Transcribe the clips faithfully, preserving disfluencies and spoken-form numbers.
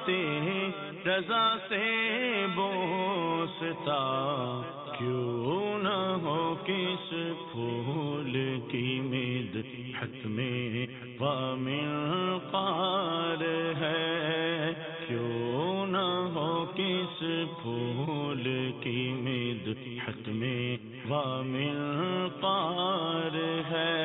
رضا سے بوستا، کیوں نہ ہو کس پھول کی مدحت میں ومنقار ہے، کیوں نہ ہو کس پھول کی مدحت میں ومنقار ہے۔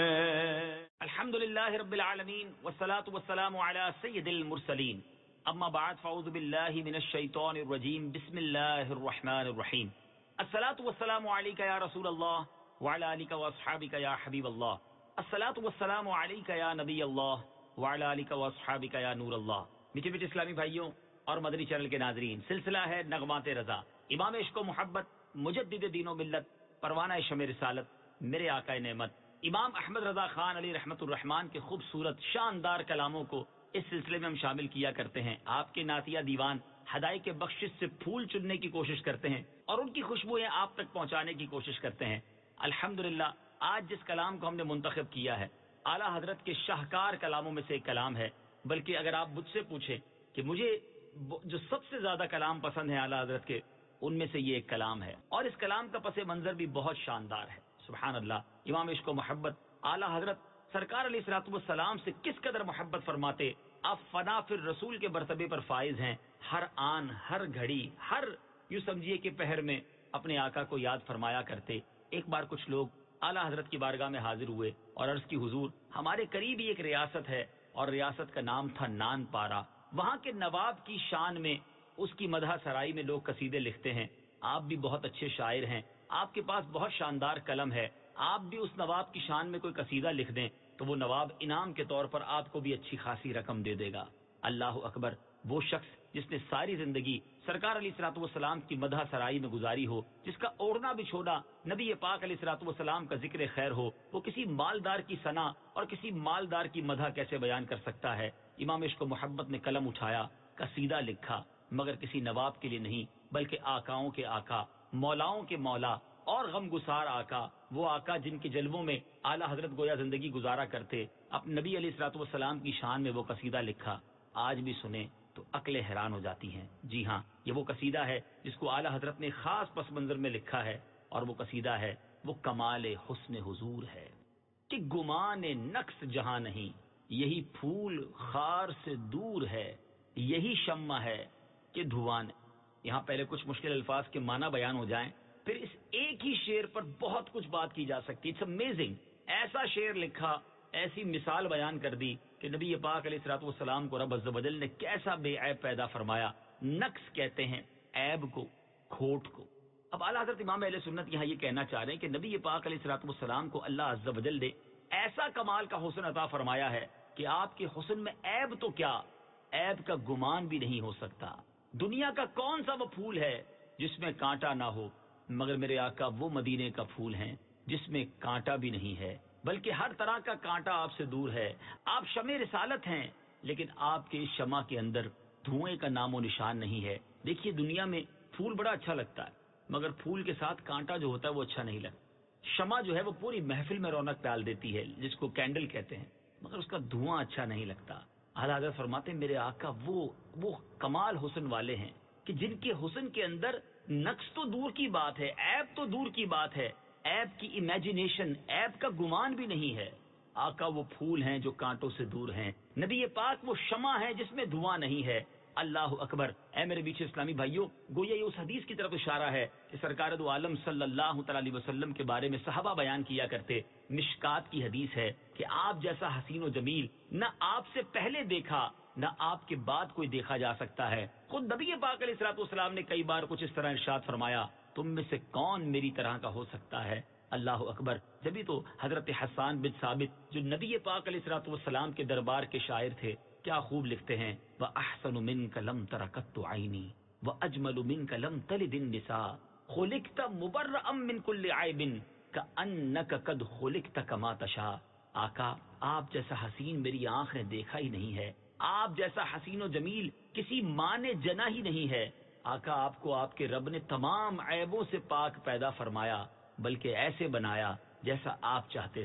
الحمدللہ رب العالمین والصلاة والسلام علی سید المرسلین، اما بعد فاعوذ باللہ من الشیطان الرجیم، بسم اللہ الرحمن الرحیم۔ الصلاة والسلام علیک یا رسول اللہ وعلی آلک واصحابک یا حبیب اللہ، الصلاة والسلام علیک یا نبی اللہ وعلی آلک واصحابک یا نور اللہ۔ میٹھے میٹھے اسلامی بھائیوں اور مدنی چینل کے ناظرین، سلسلہ ہے نغمات رضا، امام عشق و محبت، مجدد دین و ملت، پروانہ شمع رسالت، میرے آقا نعمت امام احمد رضا خان علی رحمت الرحمان کے خوبصورت شاندار کلاموں کو اس سلسلے میں ہم شامل کیا کرتے ہیں۔ آپ کے نعتیہ دیوان ہدایت کے بخشش سے پھول چننے کی کوشش کرتے ہیں اور ان کی خوشبوئیں آپ تک پہنچانے کی کوشش کرتے ہیں۔ الحمدللہ آج جس کلام کو ہم نے منتخب کیا ہے، اعلیٰ حضرت کے شاہکار کلاموں میں سے ایک کلام ہے، بلکہ اگر آپ مجھ سے پوچھیں کہ مجھے جو سب سے زیادہ کلام پسند ہے اعلیٰ حضرت کے، ان میں سے یہ ایک کلام ہے، اور اس کلام کا پس منظر بھی بہت شاندار ہے۔ سبحان اللہ، امام عشق و محبت اعلیٰ حضرت سرکار علیہ الصلوۃ والسلام سے کس قدر محبت فرماتے، آپ فنا فی الرسول کے مرتبے پر فائز ہیں۔ ہر آن، ہر گھڑی، ہر یوں سمجھیے کہ پہر میں اپنے آقا کو یاد فرمایا کرتے۔ ایک بار کچھ لوگ اعلیٰ حضرت کی بارگاہ میں حاضر ہوئے اور عرض کی، حضور ہمارے قریب ہی ایک ریاست ہے اور ریاست کا نام تھا نان پارا، وہاں کے نواب کی شان میں اس کی مدح سرائی میں لوگ قصیدے لکھتے ہیں، آپ بھی بہت اچھے شاعر ہیں، آپ کے پاس بہت شاندار قلم ہے، آپ بھی اس نواب کی شان میں کوئی قصیدہ لکھ دیں تو وہ نواب انعام کے طور پر آپ کو بھی اچھی خاصی رقم دے دے گا۔ اللہ اکبر، وہ شخص جس نے ساری زندگی سرکار علیہ الصلوۃ والسلام کی مدح سرائی میں گزاری ہو، جس کا اوڑھنا بچھونا نبی پاک علیہ الصلوۃ والسلام کا ذکر خیر ہو، وہ کسی مالدار کی ثنا اور کسی مالدار کی مدح کیسے بیان کر سکتا ہے؟ امام عشق و محبت نے قلم اٹھایا، قصیدہ لکھا، مگر کسی نواب کے لیے نہیں، بلکہ آقاؤں کے آقا، مولاؤں کے مولا اور غم گسار آقا، وہ آقا جن کے جلووں میں اعلیٰ حضرت گویا زندگی گزارا کرتے، اپنے نبی علیہ الصلوۃ والسلام کی شان میں وہ قصیدہ لکھا۔ آج بھی سنیں تو عقلیں حیران ہو جاتی ہیں۔ جی ہاں، یہ وہ قصیدہ ہے جس کو اعلیٰ حضرت نے خاص پس منظر میں لکھا ہے، اور وہ قصیدہ ہے، وہ کمال حسن حضور ہے کہ گمان نقص جہاں نہیں، یہی پھول خار سے دور ہے، یہی شمع ہے کہ دھواں نہیں۔ یہاں پہلے کچھ مشکل الفاظ کے معنی بیان ہو جائیں، پھر اس ایک ہی شعر پر بہت کچھ بات کی جا سکتی۔ اٹس امیزنگ، ایسا شعر لکھا، ایسی مثال بیان کر دی کہ نبی پاک علیہ الصلوۃ والسلام کو رب عز و جل نے کیسا بے عیب پیدا فرمایا۔ نقص کہتے ہیں عیب کو، کھوٹ کو۔ اب اعلیٰ حضرت امام اہل سنت یہاں یہ کہنا چاہ رہے ہیں کہ نبی پاک علیہ الصلوۃ والسلام کو اللہ عز و جل نے ایسا کمال کا حسن عطا فرمایا ہے کہ آپ کے حسن میں عیب تو کیا، عیب کا گمان بھی نہیں ہو سکتا۔ دنیا کا کون سا وہ پھول ہے جس میں کانٹا نہ ہو، مگر میرے آقا وہ مدینے کا پھول ہیں جس میں کانٹا بھی نہیں ہے، بلکہ ہر طرح کا کانٹا آپ سے دور ہے۔ آپ شمع رسالت ہیں، لیکن آپ کے اس شمع کے اندر دھوئیں کا نام و نشان نہیں ہے۔ دیکھیے، دنیا میں پھول بڑا اچھا لگتا ہے، مگر پھول کے ساتھ کانٹا جو ہوتا ہے وہ اچھا نہیں لگتا۔ شمع جو ہے وہ پوری محفل میں رونق ڈال دیتی ہے، جس کو کینڈل کہتے ہیں، مگر اس کا دھواں اچھا نہیں لگتا۔ اعلیٰ حضرت فرماتے ہیں میرے آقا وہ وہ کمال حسن والے ہیں کہ جن کے حسن کے اندر نقص تو دور کی بات ہے، عیب تو دور کی بات ہے، عیب کی امیجنیشن، عیب کا گمان بھی نہیں ہے۔ آقا وہ پھول ہیں جو کانٹوں سے دور ہیں، نبی پاک وہ شمع ہے جس میں دھواں نہیں ہے۔ اللہ اکبر، اے میرے بیچ اسلامی بھائیوں، گویا یہ اس حدیث کی طرف اشارہ ہے کہ سرکار دو عالم صلی اللہ تعالی علیہ وسلم کے بارے میں صحابہ بیان کیا کرتے، مشکات کی حدیث ہے کہ آپ جیسا حسین و جمیل نہ آپ سے پہلے دیکھا نہ آپ کے بعد کوئی دیکھا جا سکتا ہے۔ خود نبی پاک علیہ الصلوۃ والسلام نے کئی بار کچھ اس طرح ارشاد فرمایا، تم میں سے کون میری طرح کا ہو سکتا ہے؟ اللہ اکبر، جبھی تو حضرت حسان بن ثابت جو نبی پاک علیہ الصلوۃ والسلام کے دربار کے شاعر تھے، کیا خوب لکھتے ہیں، وَأَحْسَنُ مِنْكَ لَمْ تَرَ قَطُّ عَيْنِي وَأَجْمَلُ مِنْكَ لَمْ تَلِدِ النِّسَاءُ خُلِقْتَ مُبَرَّأً مِنْ كُلِّ عَيْبٍ كَأَنَّكَ قَدْ خُلِقْتَ كَمَا تَشَاءُ۔ آقا، آپ جیسا حسین میری آنکھ نے دیکھا ہی نہیں ہے، آپ جیسا حسین و جمیل کسی ماں نے جنا ہی نہیں ہے۔ آقا، آپ کو آپ کے رب نے تمام عیبوں سے پاک پیدا فرمایا، بلکہ ایسے بنایا جیسا آپ چاہتے تھے۔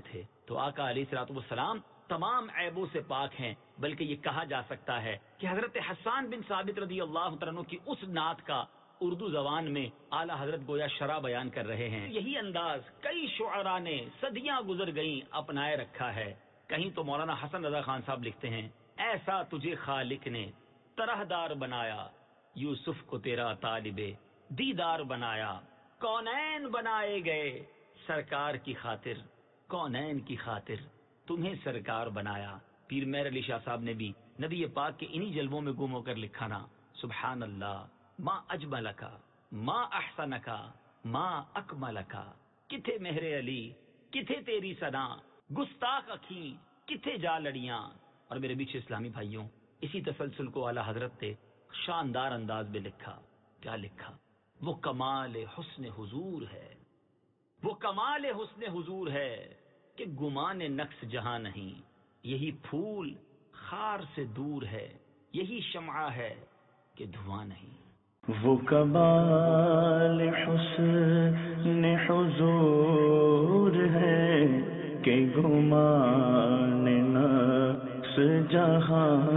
تو آقا علیہ الصلوۃ والسلام تمام عیبوں سے پاک ہیں، بلکہ یہ کہا جا سکتا ہے کہ حضرت حسان بن ثابت رضی اللہ عنہ کی اس نعت کا اردو زبان میں اعلیٰ حضرت گویا شرح بیان کر رہے ہیں۔ یہی انداز کئی شعراء نے صدیاں گزر گئیں اپنائے رکھا ہے۔ کہیں تو مولانا حسن رضا خان صاحب لکھتے ہیں، ایسا تجھے خالق نے طرح دار بنایا، یوسف کو تیرا طالب دیدار بنایا، کونین بنائے گئے سرکار کی خاطر، کونین کی خاطر تمہیں سرکار بنایا۔ پیر مہر علی شاہ صاحب نے بھی نبی پاک کے انہی جلووں میں گم ہو کر لکھا نا، سبحان اللہ ما اجملکا ما احسنکا ما اکملکا، کتھے مہر علی کتھے تیری ثنا، گستاخ اکھیں کتھے جا لڑیاں۔ اور میرے بیچ اسلامی بھائیوں، اسی تسلسل کو اعلیٰ حضرت نے شاندار انداز میں لکھا۔ کیا لکھا؟ وہ کمال حسن حضور ہے، وہ کمال حسن حضور ہے کہ گمان نقص جہاں نہیں، یہی پھول خار سے دور ہے، یہی شمعہ ہے کہ دھواں نہیں۔ وہ کمال حسن حضور ہے کہ گمان نقص جہاں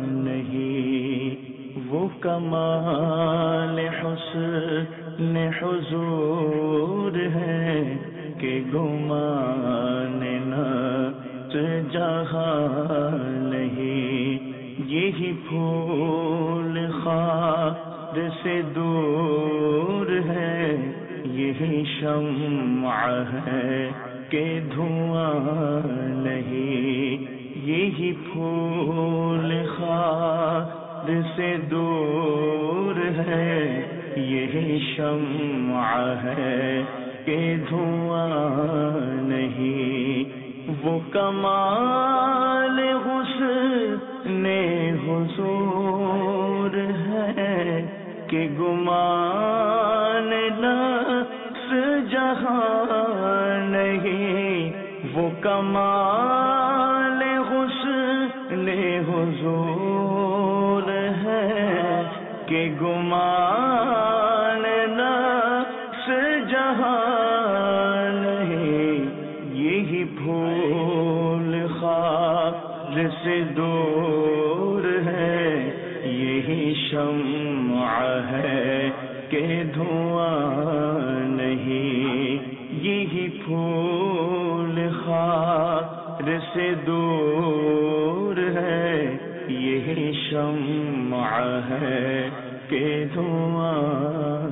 نہیں، وہ کمال حسن حضور ہے کہ گمان نقص جہاں نہیں، یہی پھول خار سے دور ہے، یہی شمع ہے کہ دھواں نہیں، یہی پھول خار سے دور ہے، یہی شمع ہے کہ دھواں نہیں، وہ کمال حسن حضور ہے کہ گمان نقص جہاں نہیں، وہ کمال حسن حضور ہے کہ گمان نقص جہاں نہیں، یہی پھول خار سے دور ہے، یہی شمع ہے کہ دھواں نہیں، یہی پھول خار سے دور ہے، یہی شمع ہے کہ دھواں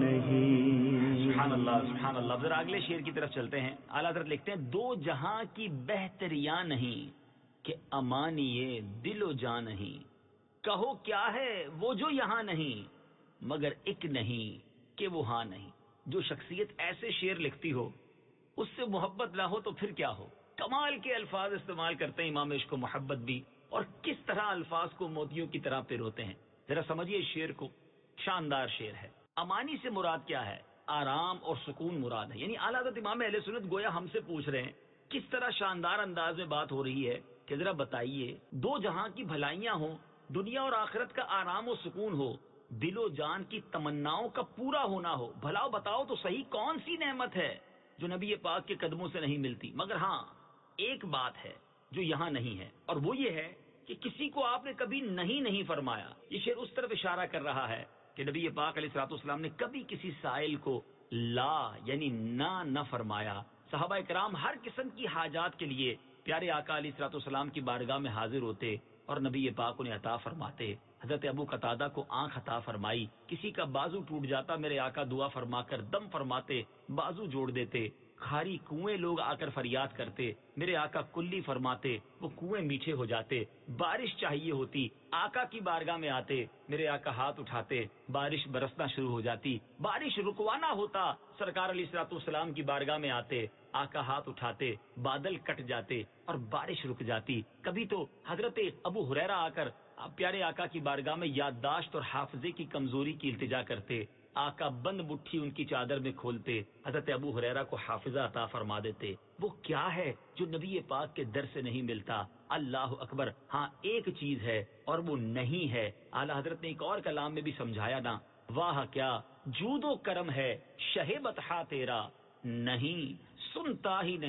نہیں۔ سبحان اللہ سبحان اللہ۔ ذرا اگلے شعر کی طرف چلتے ہیں۔ اعلیٰ حضرت لکھتے ہیں، دو جہاں کی بہتریاں نہیں کہ امانیے دل و جاں نہیں، کہو کیا ہے وہ جو یہاں نہیں، مگر ایک نہیں کہ وہ ہاں نہیں۔ جو شخصیت ایسے شعر لکھتی ہو اس سے محبت نہ ہو تو پھر کیا ہو۔ کمال کے الفاظ استعمال کرتے ہیں امام عشق و محبت بھی، اور کس طرح الفاظ کو موتیوں کی طرح پیروتے ہیں۔ ذرا سمجھیے اس شعر کو، شاندار شعر ہے۔ امانی سے مراد کیا ہے؟ آرام اور سکون مراد ہے۔ یعنی اعلیٰ حضرت امام اہل سنت گویا ہم سے پوچھ رہے ہیں، کس طرح شاندار انداز میں بات ہو رہی ہے کہ ذرا بتائیے، دو جہاں کی بھلائیاں ہوں، دنیا اور آخرت کا آرام و سکون ہو، دل و جان کی تمناؤں کا پورا ہونا ہو، بھلا بتاؤ تو صحیح کون سی نعمت ہے جو نبی پاک کے قدموں سے نہیں ملتی۔ مگر ہاں ایک بات ہے جو یہاں نہیں ہے، اور وہ یہ ہے کہ کسی کو آپ نے کبھی نہیں نہیں فرمایا۔ یہ شعر اس طرف اشارہ کر رہا ہے کہ نبی پاک علیہ الصلوۃ والسلام نے کبھی کسی سائل کو لا یعنی نہ نہ فرمایا۔ صحابہ کرام ہر قسم کی حاجات کے لیے پیارے آقا علیہ الصلوۃ والسلام کی بارگاہ میں حاضر ہوتے اور نبی پاک انہیں عطا فرماتے۔ حضرت ابو قتادہ کو آنکھ عطا فرمائی، کسی کا بازو ٹوٹ جاتا میرے آقا دعا فرما کر دم فرماتے، بازو جوڑ دیتے۔ کھاری کنویں لوگ آ کر فریاد کرتے، میرے آقا کلی فرماتے، وہ کنویں میٹھے ہو جاتے۔ بارش چاہیے ہوتی، آقا کی بارگاہ میں آتے، میرے آقا ہاتھ اٹھاتے، بارش برسنا شروع ہو جاتی۔ بارش رکوانا ہوتا، سرکار علیہ الصلوۃ والسلام کی بارگاہ میں آتے، آقا ہاتھ اٹھاتے، بادل کٹ جاتے اور بارش رک جاتی۔ کبھی تو حضرت ابو ہریرہ آ کر پیارے آقا کی بارگاہ میں یادداشت اور حافظے کی کمزوری کی التجا کرتے، آقا بند مٹھی ان کی چادر میں کھولتے، حضرت ابو ہریرہ کو حافظہ عطا فرما دیتے۔ وہ کیا ہے جو نبی پاک کے در سے نہیں ملتا؟ اللہ اکبر۔ ہاں ایک چیز ہے اور وہ نہیں ہے۔ اعلیٰ حضرت نے ایک اور کلام میں بھی سمجھایا نا، واہ کیا جود و کرم ہے شہ بطحا تیرا، نہیں سنتا ہی نہیں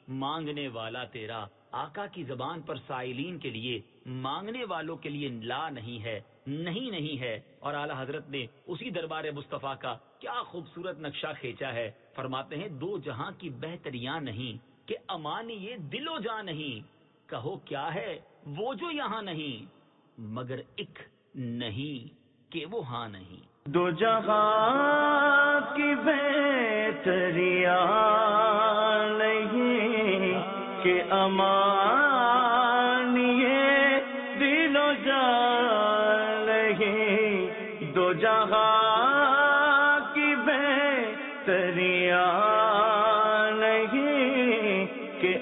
مانگنے والا تیرا. آقا کی زبان پر سائلین کے لیے، مانگنے والوں کے لیے لا نہیں ہے، نہیں نہیں ہے. اور اعلیٰ حضرت نے اسی دربار مصطفیٰ کا کیا خوبصورت نقشہ کھینچا ہے. فرماتے ہیں دو جہاں کی بہتریاں نہیں کہ امانی یہ دل و جاں نہیں. کہو کیا ہے وہ جو یہاں نہیں، مگر ایک نہیں کہ وہ ہاں نہیں. دو جہاں کی بہتریاں نہیں کہ امان یہ دل و جان نہیں. دو جہاں کی بہتریاں نہیں کہ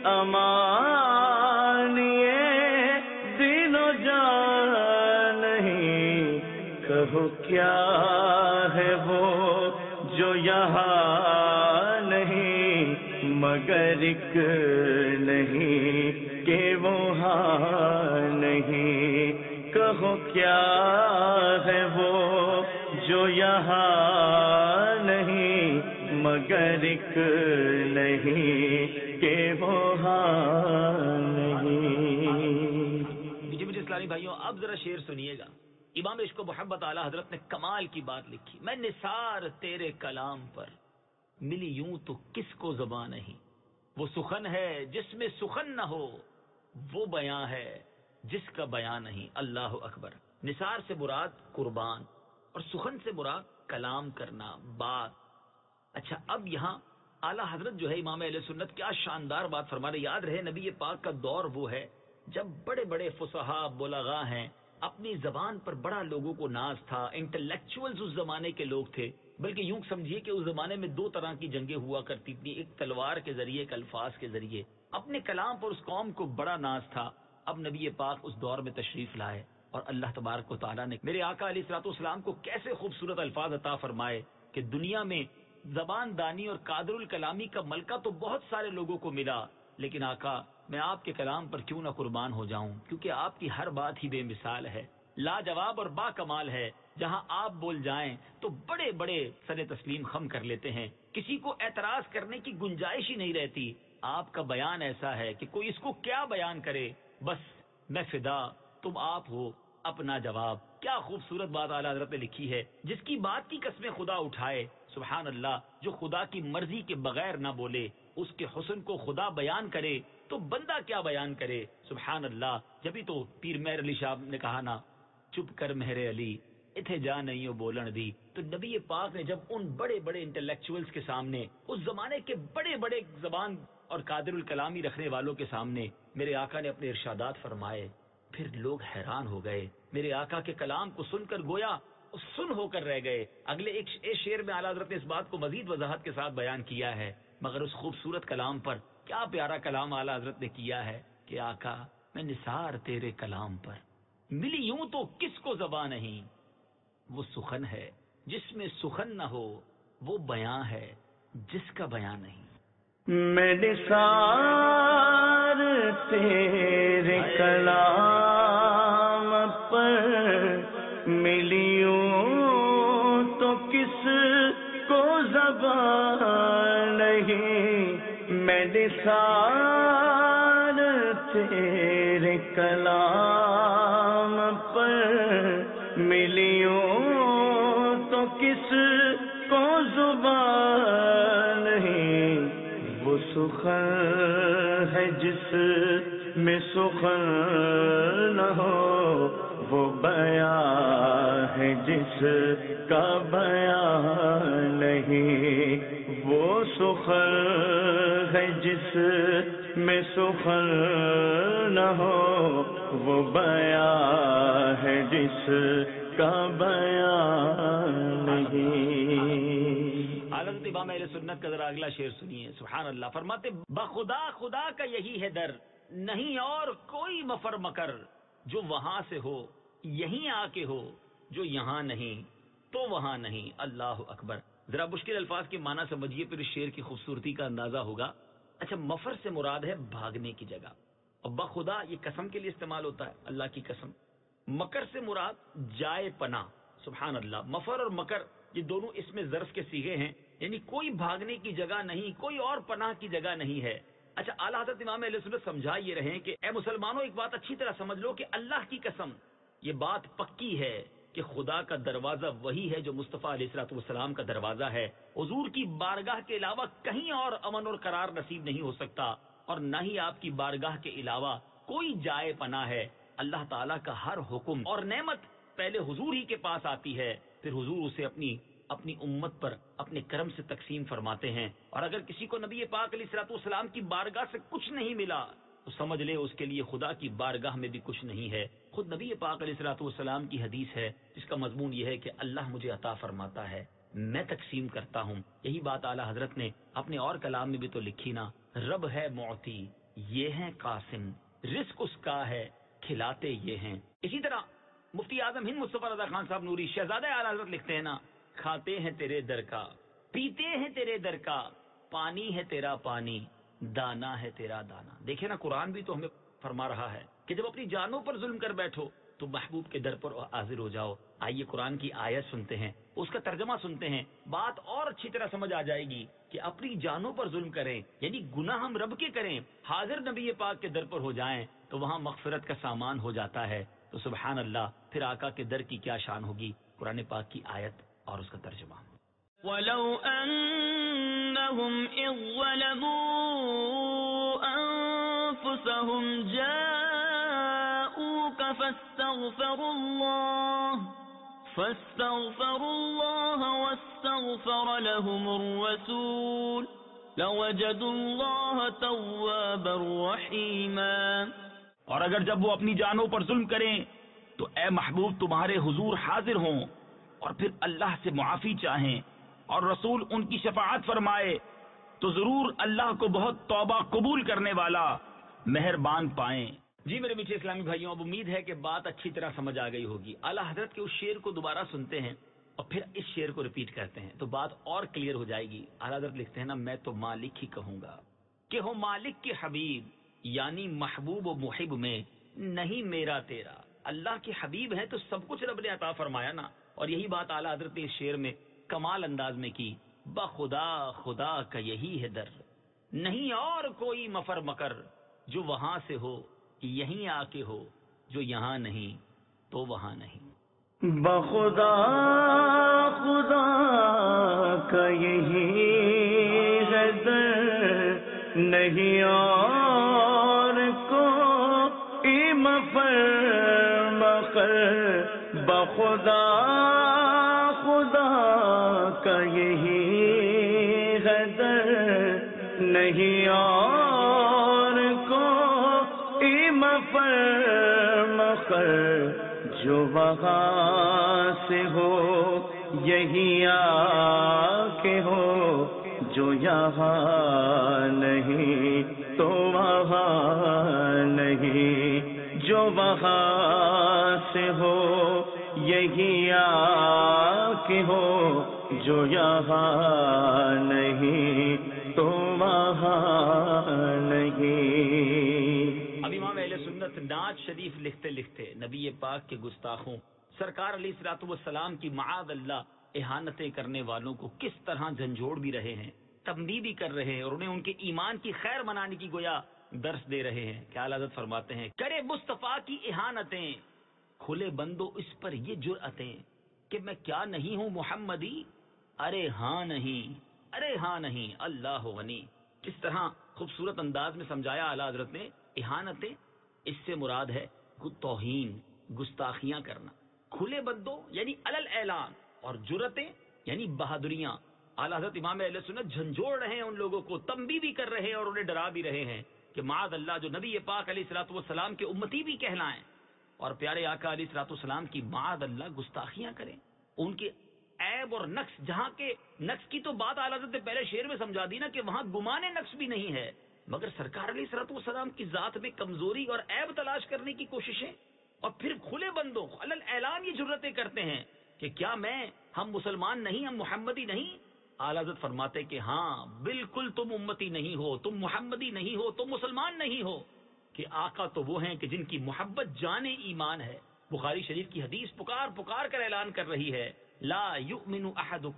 امان یہ دل و جان نہیں. کہو کیا ہے وہ جو یہاں نہیں، مگر ایک نہیں کہ وہ ہاں نہیں. کہو کیا ہے وہ جو یہاں نہیں، مگر ایک نہیں کہ وہ ہاں نہیں. میٹھے میٹھے اسلامی بھائیوں، اب ذرا شعر سنیے گا. امام عشق و محبت اعلیٰ حضرت نے کمال کی بات لکھی. میں نثار تیرے کلام پر، ملی یوں تو کس کو زبان نہیں. وہ سخن ہے جس میں سخن نہ ہو، وہ بیاں ہے جس کا بیاں نہیں. اللہ اکبر. نثار سے مراد قربان، اور سخن سے مراد کلام کرنا، بات. اچھا، اب یہاں اعلیٰ حضرت جو ہے امام اہل سنت کیا شاندار بات فرما رہے. یاد رہے نبی پاک کا دور وہ ہے جب بڑے بڑے فصحاء بلغاء ہیں، اپنی زبان پر بڑا لوگوں کو ناز تھا. انٹلیکچوئلز اس زمانے کے لوگ تھے. بلکہ یوں سمجھیے کہ اس زمانے میں دو طرح کی جنگیں ہوا کرتی تھی، ایک تلوار کے ذریعے، ایک الفاظ کے ذریعے. اپنے کلام پر اس قوم کو بڑا ناز تھا. اب نبی پاک اس دور میں تشریف لائے اور اللہ تبارک و تعالیٰ نے میرے آقا علیہ الصلوۃ والسلام کو کیسے خوبصورت الفاظ عطا فرمائے کہ دنیا میں زبان دانی اور قادر الکلامی کا ملکہ تو بہت سارے لوگوں کو ملا، لیکن آقا میں آپ کے کلام پر کیوں نہ قربان ہو جاؤں، کیونکہ آپ کی ہر بات ہی بے مثال ہے، لاجواب اور با کمال ہے. جہاں آپ بول جائیں تو بڑے بڑے سر تسلیم خم کر لیتے ہیں، کسی کو اعتراض کرنے کی گنجائش ہی نہیں رہتی. آپ کا بیان ایسا ہے کہ کوئی اس کو کیا بیان کرے. بس میں فدا، تم آپ ہو اپنا جواب. کیا خوبصورت بات اعلیٰ حضرت نے لکھی ہے. جس کی بات کی قسمیں خدا اٹھائے، سبحان اللہ، جو خدا کی مرضی کے بغیر نہ بولے، اس کے حسن کو خدا بیان کرے تو بندہ کیا بیان کرے. سبحان اللہ. جبھی تو پیر مہر علی شاہ نے کہا نا، چپ کر مہر علی اتھے جا نہیں ہو بولن دی. تو نبی پاک نے جب ان بڑے بڑے انٹلیکچوئلز کے سامنے، اس زمانے کے بڑے بڑے زبان اور قادر الکلامی رکھنے والوں کے سامنے میرے آقا نے اپنے ارشادات فرمائے، پھر لوگ حیران ہو گئے. میرے آقا کے کلام کو سن کر گویا سن ہو کر رہ گئے. اگلے ایک شعر میں اعلیٰ حضرت نے اس بات کو مزید وضاحت کے ساتھ بیان کیا ہے. مگر اس خوبصورت کلام پر کیا پیارا کلام اعلیٰ حضرت نے کیا ہے کہ آقا میں نثار تیرے کلام پر، ملی یوں تو کس کو زبان نہیں. وہ سخن ہے جس میں سخن نہ ہو، وہ بیاں ہے جس کا بیاں نہیں. میں نثار تیرے کلام پر، ملیوں تو کس کو زبان نہیں. میں نثار تیرے کلام پر، ملیوں تو کس کو زبان نہیں. وہ سخن ہے جس میں سخن نہ ہو، وہ بیان ہے جس کا بیان نہیں. وہ سخن ہے جس میں سخن نہ ہو، وہ بیان ہے جس کا بیان نہیں. حضرت امام اہل سنت کا ذرا اگلا شعر سنیے. سبحان اللہ. فرماتے بخدا خدا کا یہی ہے در، نہیں اور کوئی مفر مکر. جو وہاں سے ہو یہیں آ کے ہو، جو یہاں نہیں تو وہاں نہیں. اللہ اکبر. ذرا مشکل الفاظ کے معنی سمجھیے، پھر اس شعر کی خوبصورتی کا اندازہ ہوگا. اچھا، مفر سے مراد ہے بھاگنے کی جگہ، اور بخدا یہ قسم کے لیے استعمال ہوتا ہے، اللہ کی قسم. مکر سے مراد جائے پناہ. سبحان اللہ. مفر اور مکر یہ دونوں اس میں ظرف کے صیغے ہیں، یعنی کوئی بھاگنے کی جگہ نہیں، کوئی اور پناہ کی جگہ نہیں ہے. اچھا، اعلیٰ حضرت امام اہل سنت سمجھا یہ رہے ہیں کہ اے مسلمانوں، ایک بات اچھی طرح سمجھ لو کہ اللہ کی قسم یہ بات پکی ہے کہ خدا کا دروازہ وہی ہے جو مصطفیٰ علیہ الصلوۃ والسلام کا دروازہ ہے. حضور کی بارگاہ کے علاوہ کہیں اور امن اور قرار نصیب نہیں ہو سکتا، اور نہ ہی آپ کی بارگاہ کے علاوہ کوئی جائے پناہ ہے. اللہ تعالیٰ کا ہر حکم اور نعمت پہلے حضور ہی کے پاس آتی ہے، پھر حضور اسے اپنی اپنی امت پر اپنے کرم سے تقسیم فرماتے ہیں. اور اگر کسی کو نبی پاک علیہ الصلوۃ والسلام کی بارگاہ سے کچھ نہیں ملا تو سمجھ لے اس کے لیے خدا کی بارگاہ میں بھی کچھ نہیں ہے. خود نبی پاک علیہ الصلوۃ والسلام کی حدیث ہے جس کا مضمون یہ ہے کہ اللہ مجھے عطا فرماتا ہے، میں تقسیم کرتا ہوں. یہی بات اعلیٰ حضرت نے اپنے اور کلام میں بھی تو لکھی نا، رب ہے معطی یہ ہے قاسم، رزق اس کا ہے کھلاتے یہ ہیں. اسی طرح مفتی اعظم ہند مصطفیٰ رضا خان صاحب نوری شہزادہ اعلیٰ حضرت لکھتے ہیں نا، کھاتے ہیں تیرے در کا، پیتے ہیں تیرے در کا، پانی ہے تیرا پانی، دانا ہے تیرا دانا. دیکھیں نا، قرآن بھی تو ہمیں فرما رہا ہے کہ جب اپنی جانوں پر ظلم کر بیٹھو تو محبوب کے در پر حاضر ہو جاؤ. آئیے قرآن کی آیت سنتے ہیں، اس کا ترجمہ سنتے ہیں، بات اور اچھی طرح سمجھ آ جائے گی کہ اپنی جانوں پر ظلم کریں یعنی گناہ ہم رب کے کریں، حاضر نبی پاک کے در پر ہو جائیں تو وہاں مغفرت کا سامان ہو جاتا ہے. تو سبحان اللہ، پھر آقا کے در کی کیا شان ہوگی. قرآن پاک کی آیت اور اس کا ترجمہ. وَلَوْ أَنَّهُمْ إِذ ظَلَمُوا أَنفُسَهُمْ جَاءُوكَ فَاسْتَغْفَرُوا اللَّهَ فَاسْتَغْفَرُوا اللَّهَ وَاسْتَغْفَرَ لَهُمُ الرَّسُولُ لَوَجَدُوا اللَّهَ تَوَّابًا رَحِيمًا. اور اگر جب وہ اپنی جانوں پر ظلم کریں تو اے محبوب تمہارے حضور حاضر ہوں اور پھر اللہ سے معافی چاہیں اور رسول ان کی شفاعت فرمائے تو ضرور اللہ کو بہت توبہ قبول کرنے والا مہربان پائیں. جی میرے میٹھے اسلامی بھائیوں، اب امید ہے کہ بات اچھی طرح سمجھ آ گئی ہوگی. اعلیٰ حضرت کے اس شعر کو دوبارہ سنتے ہیں اور پھر اس شعر کو ریپیٹ کرتے ہیں تو بات اور کلیئر ہو جائے گی. اعلیٰ حضرت لکھتے ہیں نا، میں تو مالک ہی کہوں گا کہ ہو مالک کے حبیب، یعنی محبوب و محب میں نہیں میرا تیرا. اللہ کے حبیب ہیں تو سب کچھ رب نے عطا فرمایا نا. اور یہی بات اعلیٰ حضرت نے اس شعر میں کمال انداز میں کی. بخدا خدا کا یہی ہے در، نہیں اور کوئی مفر مکر، جو وہاں سے ہو یہیں آ کے ہو، جو یہاں نہیں تو وہاں نہیں. بخدا خدا کا یہی ہے در، نہیں اور کوئی مفر مکر. بخدا خدا کا یہی ہے در، نہیں اور کوئی مفر مکر، جو وہاں سے ہو یہی آ کے ہو، جو یہاں نہیں تو وہاں نہیں. جو وہاں سے ہو یہی آ کے ہو، جو یہاں نہیں تو وہاں نہیں. اب امام اہل سنت نعت شریف لکھتے لکھتے نبی پاک کے گستاخوں سرکار علیہ الصلوۃ والسلام کی معاذ اللہ اہانتیں کرنے والوں کو کس طرح جھنجھوڑ بھی رہے ہیں، تنبیہ بھی کر رہے ہیں اور انہیں ان کے ایمان کی خیر منانے کی گویا درس دے رہے ہیں. کیا حضرت فرماتے ہیں، کرے مصطفیٰ کی اہانتیں، کھلے بندو اس پر یہ جرأتیں کہ میں کیا نہیں ہوں محمدی، ارے ہاں نہیں ارے ہاں نہیں اللہ غنی. کس طرح خوبصورت انداز میں سمجھایا اعلیٰ حضرت نے. اہانتیں اس سے مراد ہے توہین، گستاخیاں کرنا. کھلے بندوں یعنی علل اعلان، اور جرأتیں یعنی بہادریاں. اعلیٰ حضرت امام اہل سنت جھنجھوڑ رہے ہیں ان لوگوں کو، تنبیہ بھی کر رہے ہیں اور انہیں ڈرا بھی رہے ہیں کہ معاذ اللہ جو نبی پاک علیہ الصلوۃ والسلام کے امتی بھی کہلائیں اور پیارے آقا علیہ الصلوۃ والسلام کی معاذ اللہ گستاخیاں کریں. ان کے عیب اور نقص، جہاں کے نقص کی تو بات اعلیٰ حضرت نے پہلے شعر میں سمجھا دی نا کہ وہاں گمان نقص بھی نہیں ہے، مگر سرکار علیہ الصلوۃ والسلام کی ذات میں کمزوری اور عیب تلاش کرنے کی کوششیں، اور پھر کھلے بندوں علل اعلان یہ جرأتیں کرتے ہیں کہ کیا میں ہم مسلمان نہیں، ہم محمدی نہیں. اعلیٰ حضرت فرماتے کہ ہاں بالکل تم امتی نہیں ہو، تم محمدی نہیں ہو، تم مسلمان نہیں ہو. کہ آقا تو وہ ہیں کہ جن کی محبت جان ایمان ہے. بخاری شریف کی حدیث پکار پکار کر اعلان کر رہی ہے، لا یؤمن احدکم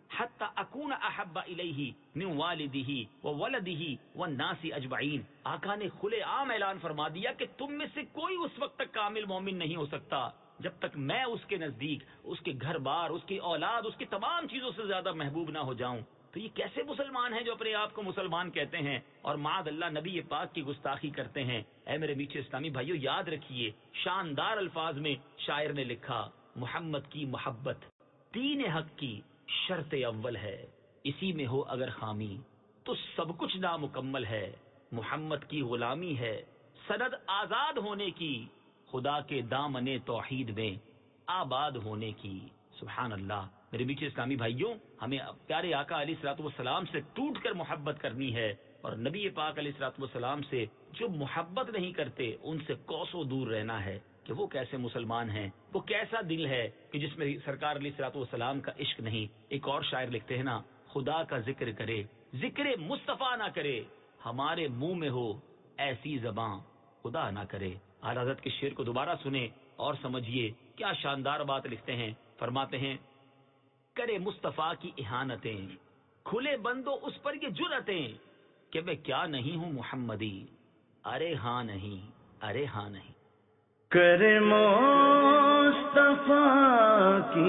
حتی اکون احب الیہ من والدہ وولدہ والناس اجمعین. آقا نے کھلے عام اعلان فرما دیا کہ تم میں سے کوئی اس وقت تک کامل مومن نہیں ہو سکتا جب تک میں اس کے نزدیک اس کے گھر بار، اس کی اولاد، اس کی تمام چیزوں سے زیادہ محبوب نہ ہو جاؤں. تو یہ کیسے مسلمان ہیں جو اپنے آپ کو مسلمان کہتے ہیں اور معاذ اللہ نبی پاک کی گستاخی کرتے ہیں؟ اے میرے میٹھے اسلامی بھائیو، یاد رکھیے، شاندار الفاظ میں شاعر نے لکھا، محمد کی محبت دین حق کی شرط اول ہے، اسی میں ہو اگر خامی تو سب کچھ نامکمل ہے. محمد کی غلامی ہے سند آزاد ہونے کی، خدا کے دامن توحید میں آباد ہونے کی. سبحان اللہ. میرے میٹھے اسلامی بھائیوں، ہمیں پیارے آقا علیہ الصلوۃ والسلام سے ٹوٹ کر محبت کرنی ہے، اور نبی پاک علیہ الصلوۃ والسلام سے جو محبت نہیں کرتے ان سے کوسوں دور رہنا ہے کہ وہ کیسے مسلمان ہیں، وہ کیسا دل ہے کہ جس میں سرکار علیہ الصلوۃ والسلام کا عشق نہیں. ایک اور شاعر لکھتے ہیں نا، خدا کا ذکر کرے ذکر مصطفیٰ نہ کرے، ہمارے منہ میں ہو ایسی زباں خدا نہ کرے. اعلیٰ حضرت کے شعر کو دوبارہ سنیں اور سمجھیے کیا شاندار بات لکھتے ہیں. فرماتے ہیں، کرے مصطفیٰ کی اہانتیں، کھلے بندو اس پر یہ جرأتیں کہ میں کیا نہیں ہوں محمدی، ارے ہاں نہیں، ارے ہاں نہیں. کرے مصطفیٰ کی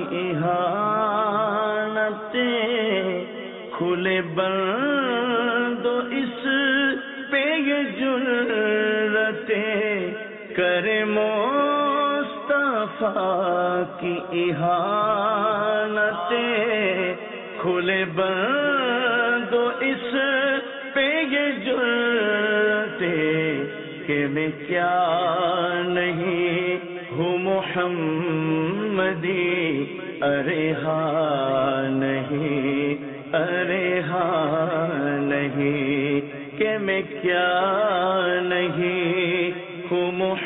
اہانتیں، کھلے بندو اس پہ یہ جرأتیں، کرے مصطفیٰ کی اہانتیں، کھلے بندو اس پہ یہ جرأتیں کہ میں کیا نہیں ہوں محمدی، ارے ہاں نہیں، ارے ہاں نہیں، کہ میں کیا نہیں ہوں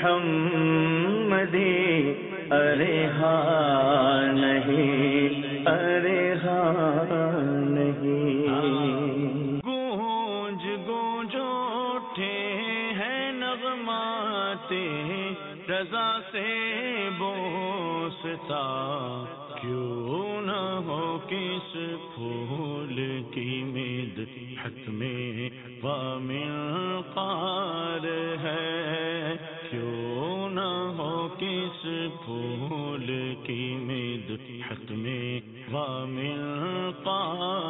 محمدی، ارے ہاں نہیں، ارے ہاں نہیں. گونج گونج اٹھے ہیں نغمات رضا سے بوستا، کیوں نہ ہو کس پھول کی مدحت میں ومنقار ہے، کیوں نہ ہو کس پھول کی مدحت میں ومنقار